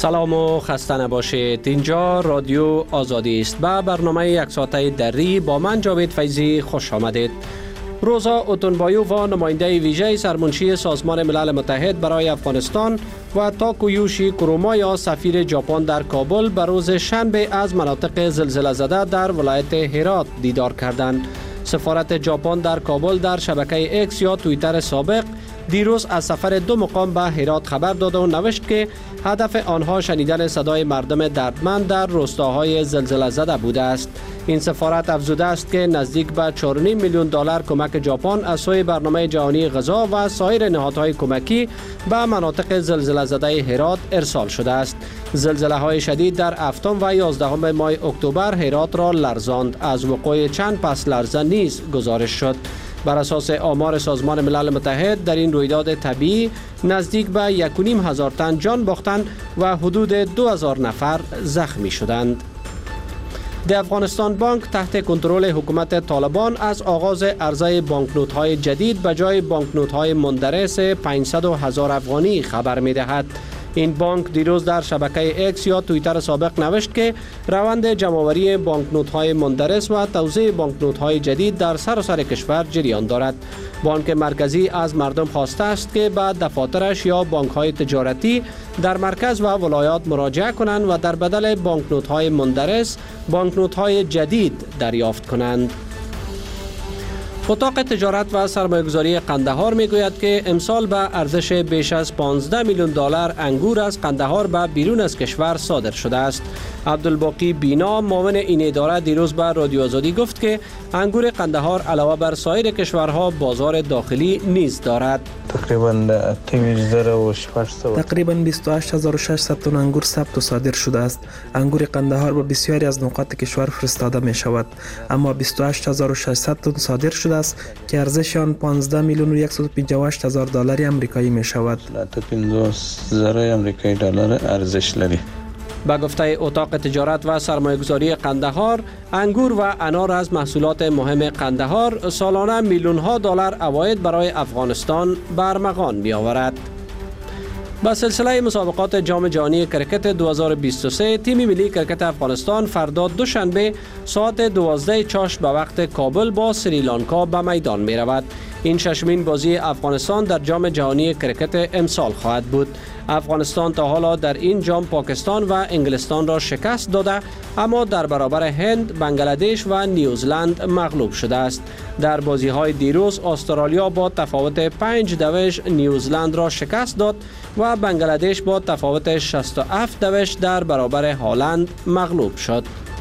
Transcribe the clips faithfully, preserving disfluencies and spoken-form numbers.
سلام و خسته نباشید. اینجا رادیو آزادی است. با برنامه یک ساعته دری با من جاوید فیضی خوش آمدید. روزا اوتونبایووا نماینده ویژه سرمنشی سازمان ملل متحد برای افغانستان و تاکویوشی کرومایا سفیر ژاپن در کابل به روز شنبه از مناطق زلزله زده در ولایت هرات دیدار کردند. سفارت ژاپن در کابل در شبکه اکس یا توییتر سابق دیروز از سفر دو مقام به هرات خبر داد و نوشت که هدف آنها شنیدن صدای مردم دردمند در روستاهای زلزله زده بوده است. این سفارت افزوده است که نزدیک به چهار و نیم میلیون دلار کمک ژاپن از سوی برنامه جهانی غذا و سایر نهادهای کمکی به مناطق زلزله زده هرات ارسال شده است. زلزله های شدید در هفتم و یازدهم ماه اکتبر هرات را لرزاند. از وقوع چند پس لرزه نیز گزارش شد. بر اساس آمار سازمان ملل متحد در این رویداد طبیعی نزدیک به یک و نیم هزار تن جان باختند و حدود دو هزار نفر زخمی شدند. د افغانستان بانک تحت کنترل حکومت طالبان از آغاز عرضه بانکنوت های جدید به جای بانکنوت های مندرس پانصد هزار افغانی خبر می دهد. این بانک دیروز در شبکه اکس یا توییتر سابق نوشت که روند جمع‌آوری بانکنوت های مندرس و توزیع بانکنوت های جدید در سراسر کشور جریان دارد. بانک مرکزی از مردم خواسته است که به دفاترش یا بانک های تجارتی در مرکز و ولایات مراجعه کنند و در بدل بانکنوت های مندرس بانکنوت های جدید دریافت کنند. اتاق تجارت و سرمایه‌گذاری قندهار میگوید که امسال به ارزش بیش از پانزده میلیون دلار انگور از قندهار به بیرون از کشور صادر شده است. عبدالباقی بینا معاون این اداره دیروز به رادیو آزادی گفت که انگور قندهار علاوه بر سایر کشورها بازار داخلی نیز دارد. تقریبا تقریبا بیست و هشت هزار و ششصد تن انگور ثبت و صادر شده است. انگور قندهار به بسیاری از نقاط کشور فرستاده می شود، اما بیست و هشت هزار و ششصد تن صادر شده است که ارزش آن پانزده میلیون و صد و پنجاه و هشت هزار دلار آمریکایی می شود. پنجاه هزار آمریکایی دلار ارزش لري. به گفته اتاق تجارت و سرمایه‌گذاری قندهار، انگور و انار از محصولات مهم قندهار سالانه میلیون ها دلار عواید برای افغانستان به ارمغان می آورد. با سلسله مسابقات جام جهانی کرکت دو هزار و بیست و سه تیم ملی کرکت افغانستان فردا دوشنبه ساعت دوازده چاش به وقت کابل با سریلانکا به میدان می رود. این ششمین بازی افغانستان در جام جهانی کرکت امسال خواهد بود. افغانستان تا حالا در این جام پاکستان و انگلستان را شکست داده، اما در برابر هند، بنگلادش و نیوزلند مغلوب شده است. در بازی های دیروز استرالیا با تفاوت پنج دوش نیوزلند را شکست داد و بنگلادش با تفاوت شصت و هفت دوش در برابر هلند مغلوب شد.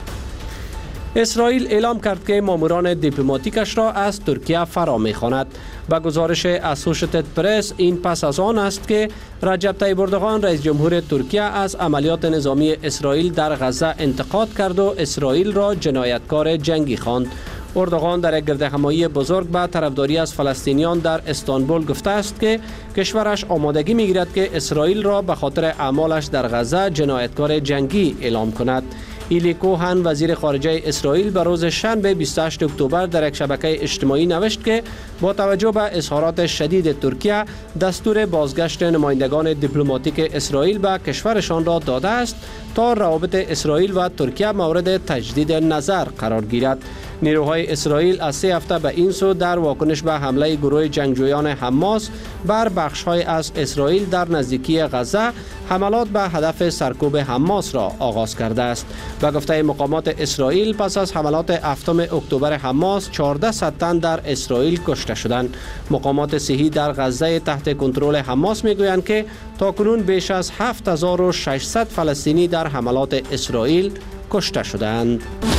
اسرائیل اعلام کرد که ماموران دیپلماتیکش را از ترکیه فرا می‌خواند. با گزارش اسوشیتد پرس این پس از آن است که رجب طیب اردوغان رئیس جمهور ترکیه از عملیات نظامی اسرائیل در غزه انتقاد کرد و اسرائیل را جنایتکار جنگی خواند. اردوغان در یک گردهمایی بزرگ به طرفداری از فلسطینیان در استانبول گفته است که کشورش آمادگی می‌گیرد که اسرائیل را به خاطر اعمالش در غزه جنایتکار جنگی اعلام کند. ایلی کوهن وزیر خارجه اسرائیل به روز شنبه بیست و هشتم اکتبر در یک شبکه اجتماعی نوشت که با توجه به اظهارات شدید ترکیه دستور بازگشت نمایندگان دیپلماتیک اسرائیل به کشورشان را داده است تا روابط اسرائیل و ترکیه مورد تجدید نظر قرار گیرد. نیروهای اسرائیل از سه هفته به این سو در واکنش به حمله گروه جنگجویان حماس بر بخش‌های از اسرائیل در نزدیکی غزه حملات به هدف سرکوب حماس را آغاز کرده است. به گفته مقامات اسرائیل پس از حملات هفتم اکتبر حماس چهارصد تن در اسرائیل کشته شدند. مقامات صحی در غزه تحت کنترل حماس میگویند که تاکنون بیش از هفت هزار و ششصد فلسطینی در حملات اسرائیل کشته شدند.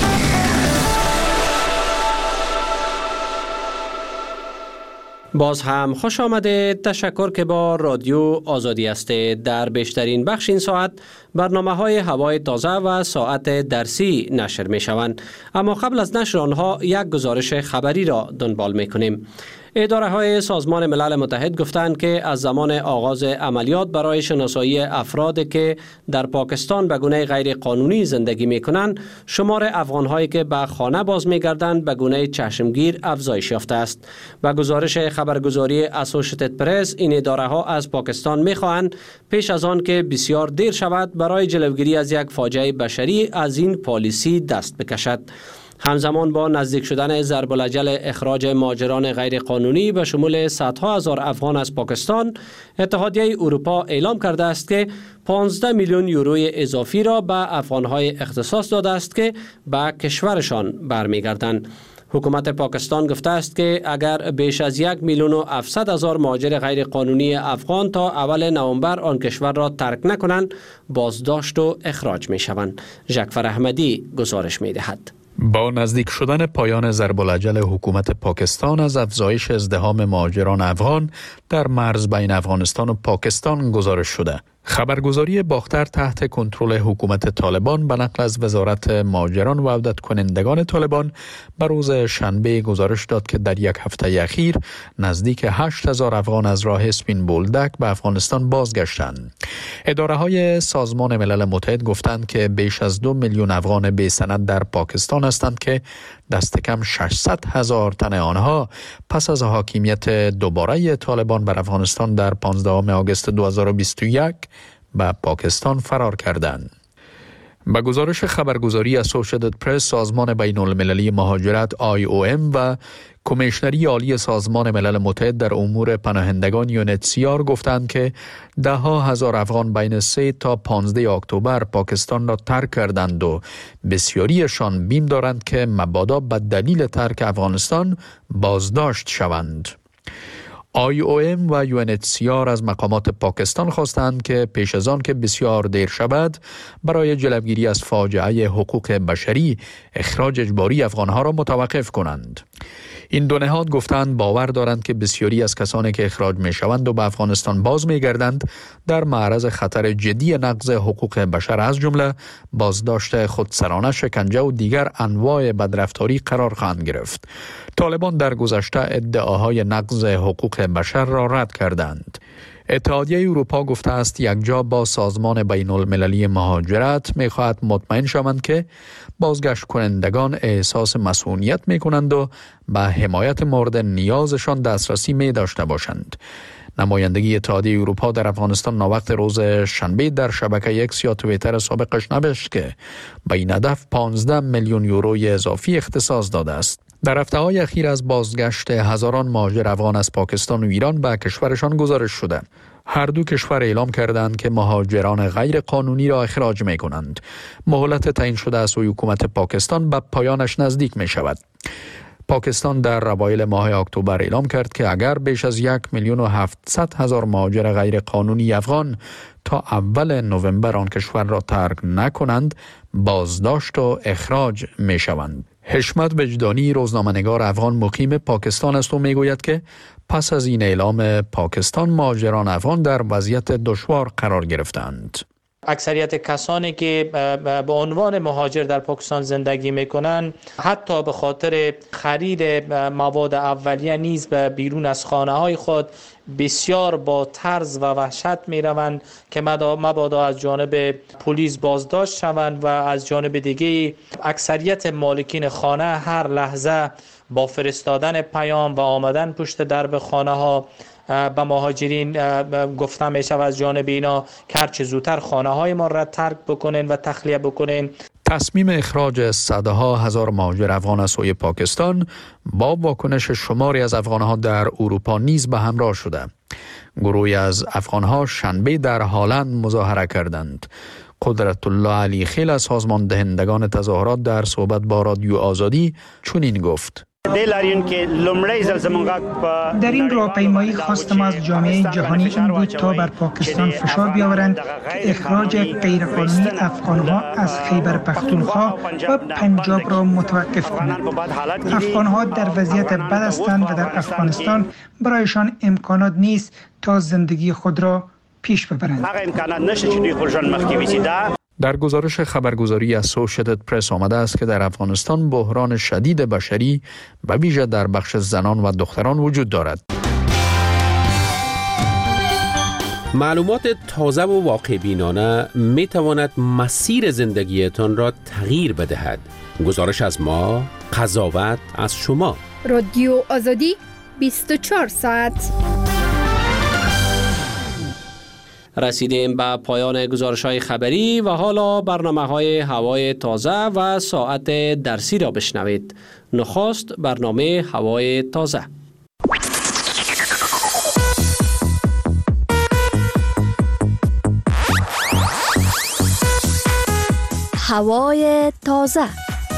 باز هم خوش آمده. تشکر که با رادیو آزادی هستید. در بیشترین بخش این ساعت برنامه های هوای تازه و ساعت درسی نشر می شوند، اما قبل از نشر آنها یک گزارش خبری را دنبال می کنیم. اداره های سازمان ملل متحد گفتند که از زمان آغاز عملیات برای شناسایی افرادی که در پاکستان به گونه غیر قانونی زندگی می کنند، شمار افغان هایی که به خانه باز می گردند به گونه چشمگیر افزایش یافته است. با گزارش خبرگزاری اسوشیتد پرس، این اداره ها از پاکستان می خواهند پیش از آن که بسیار دیر شود برای جلوگیری از یک فاجعه بشری از این پالیسی دست بکشد. همزمان با نزدیک شدن ضرب الاجل اخراج مهاجران غیر قانونی به شمول صدها هزار افغان از پاکستان، اتحادیه اروپا اعلام کرده است که پانزده میلیون یوروی اضافی را به افغانهای اختصاص داده است که به کشورشان برمیگردند. حکومت پاکستان گفته است که اگر بیش از یک میلیون و هفتصد هزار مهاجر غیر قانونی افغان تا اول نوامبر آن کشور را ترک نکنند، بازداشت و اخراج می شوند. جعفر احمدی گزارش می دهد. با نزدیک شدن پایان ضرب الاجل حکومت پاکستان از افزایش ازدحام مهاجران افغان در مرز بین افغانستان و پاکستان گزارش شده. خبرگزاری باختر تحت کنترل حکومت طالبان به نقل از وزارت مهاجران و عودت کنندگان طالبان به روز شنبه گزارش داد که در یک هفته اخیر نزدیک هشت هزار افغان از راه اسپین بولدک به افغانستان بازگشتند. اداره های سازمان ملل متحد گفتند که بیش از دو میلیون افغان بی سند در پاکستان هستند که دست کم ششصد هزار تن آنها پس از حاکمیت دوباره طالبان بر افغانستان در پانزدهم آگوست دو هزار و بیست و یک به پاکستان فرار کردند. با گزارش خبرگزاری اسوشیتد پرس، سازمان بین المللی مهاجرت آی او ام و کمیشنری عالی سازمان ملل متحد در امور پناهندگان یو ان اچ سی آر گفتند که ده ها هزار افغان بین سه تا پانزده اکتبر پاکستان را ترک کردند و بسیاریشان بیم دارند که مبادا به دلیل ترک افغانستان بازداشت شوند. آی او ام و یو ان اچ سی آر از مقامات پاکستان خواستند که پیش از آن که بسیار دیر شود برای جلوگیری از فاجعه حقوق بشری اخراج اجباری افغانها را متوقف کنند. این دو نهاد گفتند باور دارند که بسیاری از کسانی که اخراج می شوند و به افغانستان باز می گردند در معرض خطر جدی نقض حقوق بشر از جمله بازداشت خودسرانه، شکنجه و دیگر انواع بدرفتاری قرار خواهند گرفت. طالبان در گذشته ادعاهای نقض حقوق بشر را رد کردند. اتحادیه اروپا گفته است یکجا با سازمان بین المللی مهاجرت می خواهد مطمئن شوند که بازگشت کنندگان احساس مسئولیت می کنند و به حمایت مورد نیازشان دسترسی می داشته باشند. نمایندگی اتحادیه اروپا در افغانستان ناوقت روز شنبه در شبکه اکس یا توییتر سابقش نوشت که به این هدف پانزده میلیون یوروی اضافی اختصاص داده است. در هفته‌های اخیر از بازگشت هزاران مهاجر افغان از پاکستان و ایران به کشورشان گزارش شده. هر دو کشور اعلام کردند که مهاجران غیر قانونی را اخراج می کنند. مهلت تعیین شده از سوی حکومت پاکستان به پایانش نزدیک می شود. پاکستان در اوایل ماه اکتبر اعلام کرد که اگر بیش از یک میلیون و هفتصد هزار مهاجر غیر قانونی افغان تا اول نوامبر آن کشور را ترک نکنند، بازداشت و اخراج می شوند. حشمت وجدانی، روزنامه‌نگار افغان مقیم پاکستان است و می گوید که پس از این اعلام پاکستان، مهاجران افغان در وضعیت دشوار قرار گرفتند. اکثریت کسانی که به عنوان مهاجر در پاکستان زندگی میکنند حتی به خاطر خرید مواد اولیه نیز به بیرون از خانه های خود بسیار با ترس و وحشت می روند که مبادا از جانب پلیس بازداشت شوند و از جانب دیگه اکثریت مالکین خانه هر لحظه با فرستادن پیام و آمدن پشت درب خانه ها به مهاجرین گفته می شود از جانب اینا که هر چه زودتر خانه های ما را ترک بکنین و تخلیه بکنین. تصمیم اخراج صدها هزار مهاجر افغان از سوی پاکستان با واکنش شماری از افغانها در اروپا نیز به همراه شده. گروهی از افغانها شنبه در هالند مظاهره کردند. قدرت الله علی خیل از سازمان دهندگان تظاهرات در صحبت با رادیو آزادی چنین گفت: در این راهپیمایی خواستم از جامعه جهانی این بود تا بر پاکستان فشار بیاورند که اخراج غیرقانونی افغانها از خیبر پختونخوا و پنجاب را متوقف کنند. افغانها در وضعیت بد هستند و در افغانستان برایشان امکانات نیست تا زندگی خود را پیش ببرند. در گزارش خبرگزاری اسوشییتد پرس آمده است که در افغانستان بحران شدید بشری به ویژه در بخش زنان و دختران وجود دارد. معلومات تازه و واقع بینانه می تواند مسیر زندگیتان را تغییر بدهد. گزارش از ما، قضاوت از شما. رادیو آزادی بیست و چهار ساعت. رسیدیم به پایان گزارش‌های خبری و حالا برنامه‌های هوای تازه و ساعت درسی را بشنوید. نخست برنامه هوای تازه. هوای تازه.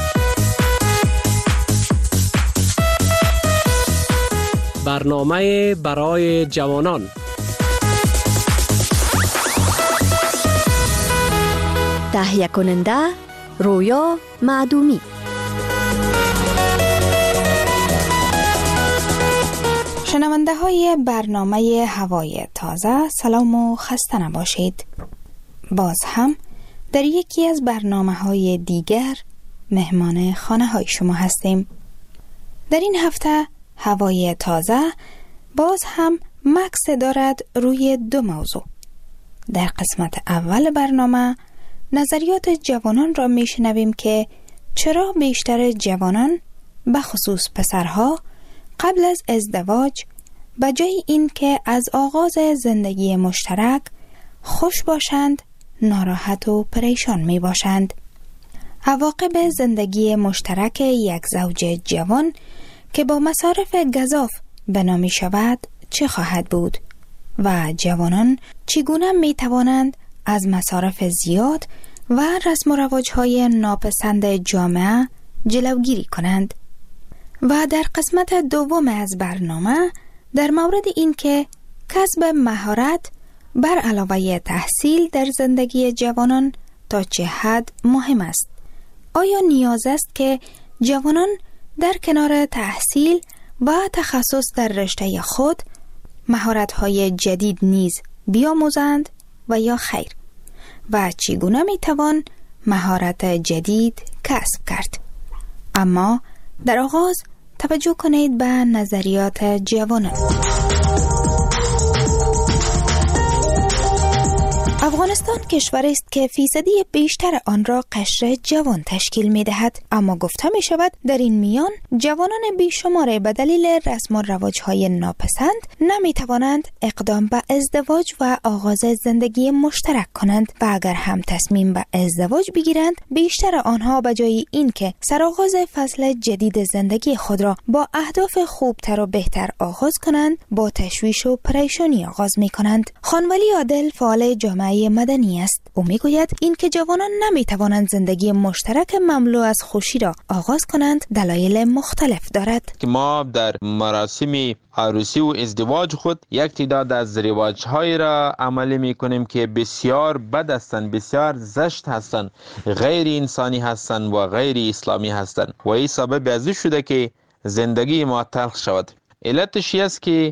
برنامه برای جوانان. تهیه کننده رویا معدومی. شنونده های برنامه هوای تازه، سلام و خسته نباشید. باز هم در یکی از برنامه های دیگر مهمان خانه های شما هستیم. در این هفته هوای تازه باز هم مکس دارد روی دو موضوع. در قسمت اول برنامه نظریات جوانان را میشنویم که چرا بیشتر جوانان به خصوص پسرها قبل از ازدواج به جای این که از آغاز زندگی مشترک خوش باشند ناراحت و پریشان می باشند. عواقب زندگی مشترک یک زوج جوان که با مصارف گزاف بنا می شود چه خواهد بود و جوانان چگونه می توانند از مصارف زیاد و رسم و رواج‌های ناپسند جامعه جلوگیری کنند. و در قسمت دوم از برنامه در مورد این که کسب مهارت بر علاوه تحصیل در زندگی جوانان تا چه حد مهم است. آیا نیاز است که جوانان در کنار تحصیل و تخصص در رشته خود مهارت‌های جدید نیز بیاموزند و یا خیر؟ و چگونه میتوان مهارت جدید کسب کرد؟ اما در آغاز توجه کنید به نظریات جوانان. افغانستان کشوری است که فیصدی بیشتر آن را قشر جوان تشکیل می دهد، اما گفته می شود در این میان جوانان بیشمار به دلیل رسم و رواج‌های ناپسند نمی توانند اقدام به ازدواج و آغاز زندگی مشترک کنند و اگر هم تصمیم به ازدواج بگیرند بیشتر آنها به جای اینکه سرآغاز فصل جدید زندگی خود را با اهداف خوبتر و بهتر آغاز کنند با تشویش و پریشانی آغاز می کنند. خانولی عادل فعال جامعه مدنی است. او میگوید این که جوانان نمیتوانند زندگی مشترک مملو از خوشی را آغاز کنند دلایل مختلف دارد. که ما در مراسم عروسی و ازدواج خود یک تعداد از رواج‌های را عملی میکنیم که بسیار بد هستند، بسیار زشت هستند، غیر انسانی هستند و غیر اسلامی هستند و این سبب از شده که زندگی ما تلخ شود. علتش است که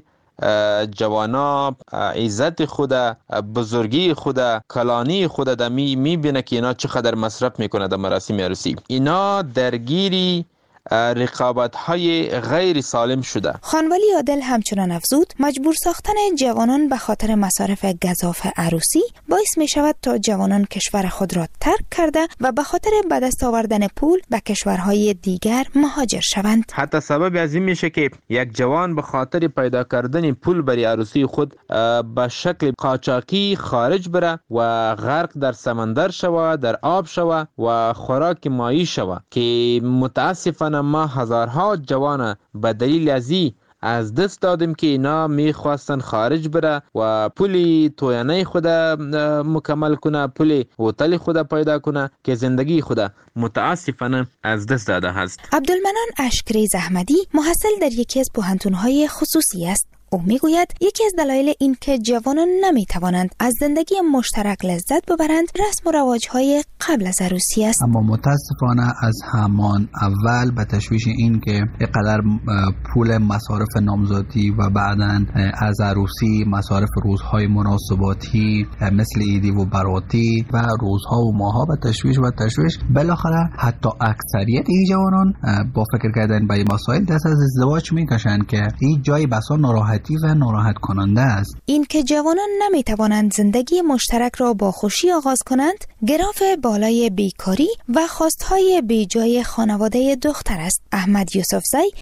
جوانا عزت خود، بزرگی خود، کلانی خود در می میبینه که اینا چقدر مصرف میکنه در مراسم عروسی. اینا درگیری رقابت های غیر سالم شده. خانولی عادل همچنان افزود مجبور ساختن جوانان به خاطر مصارف گزاف عروسی باعث می شود تا جوانان کشور خود را ترک کرده و به خاطر به دست آوردن پول به کشورهای دیگر مهاجر شوند. حتی سبب از این میشه که یک جوان به خاطر پیدا کردن پول برای عروسی خود به شکل قاچاقی خارج بره و غرق در سمندر شوه، در آب شوه و خوراک مایی شوه که متاسفانه ما هزارها جوان به دلیل ازی از دست دادیم که اینا میخواستن خارج بره و پولی توینه خود مکمل کنه، پولی هتل خود پیدا کنه که زندگی خود متاسفانه از دست داده هست. عبدالمنان اشکری زحمدی محصل در یکی از پوهنتون‌های خصوصی است. او میگوید یکی از دلایل این که جوانان نمیتوانند از زندگی مشترک لذت ببرند رسم و رواج‌های قبل از عروسی است. اما متاسفانه از همان اول به تشویش این که اینقدر پول مصارف نامزادی و بعداً از عروسی مصارف روزهای مناسباتی مثل عیدی و براتی و روزها و ماها به تشویش و تشویش بالاخره حتی اکثریت این جوانان با فکر کردن به این مسائل دست از ازدواج میکشند که این جای بسا ناراحتی و ناراحت کننده است. این که جوانان نمیتوانند زندگی مشترک را با خوشی آغاز کنند گراف بالای بیکاری و خواستهای بیجای خانواده دختر است. احمد یوسفزی